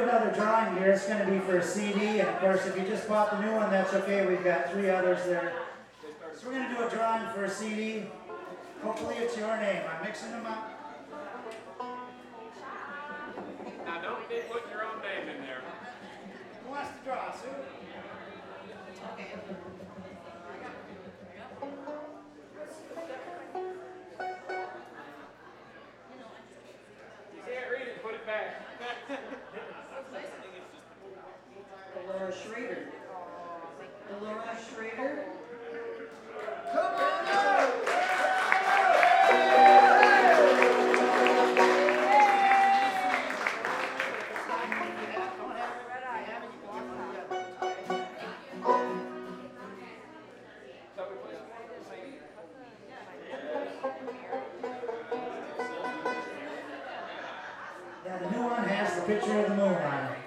another drawing here. It's going to be for a CD, and of course, if you just bought the new one, that's okay. We've got 3 others there. So we're going to do a drawing for a CD. Hopefully it's your name. I'm mixing them up. Now don't be putting your own name in there. Who wants to draw, Sue? Okay. You can't read it, put it back. Laura Schrader. Laura Schrader. Come on up! Yeah, the new one has the picture of the moon on it.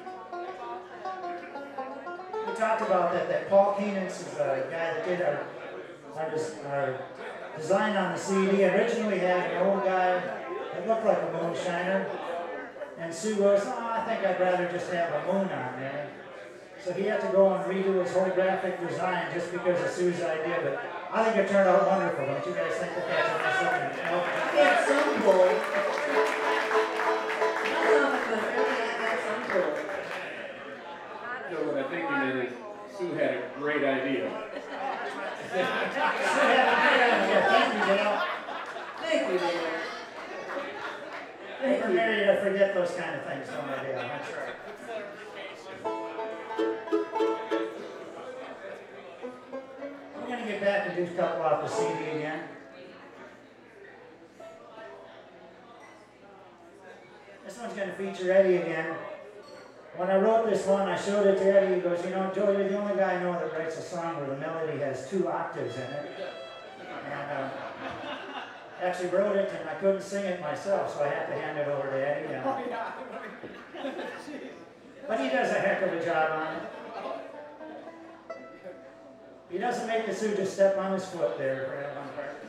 We talked about that Paul Koenitz is the guy that did our design on the CD. Originally had an old guy that looked like a moonshiner. And Sue goes, oh, I think I'd rather just have a moon on there. So he had to go and redo his whole graphic design just because of Sue's idea. But I think it turned out wonderful. Don't you guys think that that's a nice looking? That's some cool. That's some cool. So what I'm thinking is Sue had a great idea. Sue had a great idea. Thank you, Dale. Thank you, Dale. We're married to forget those kind of things, don't we, Dale? That's right. We're going to get back and do a couple off the CD again. This one's going to feature Eddie again. When I wrote this one, I showed it to Eddie. He goes, you know, Joe, you're the only guy I know that writes a song where the melody has 2 octaves in it. And actually wrote it, and I couldn't sing it myself, so I had to hand it over to Eddie. But he does a heck of a job on it. He doesn't make the Sue just step on his foot there for that one part.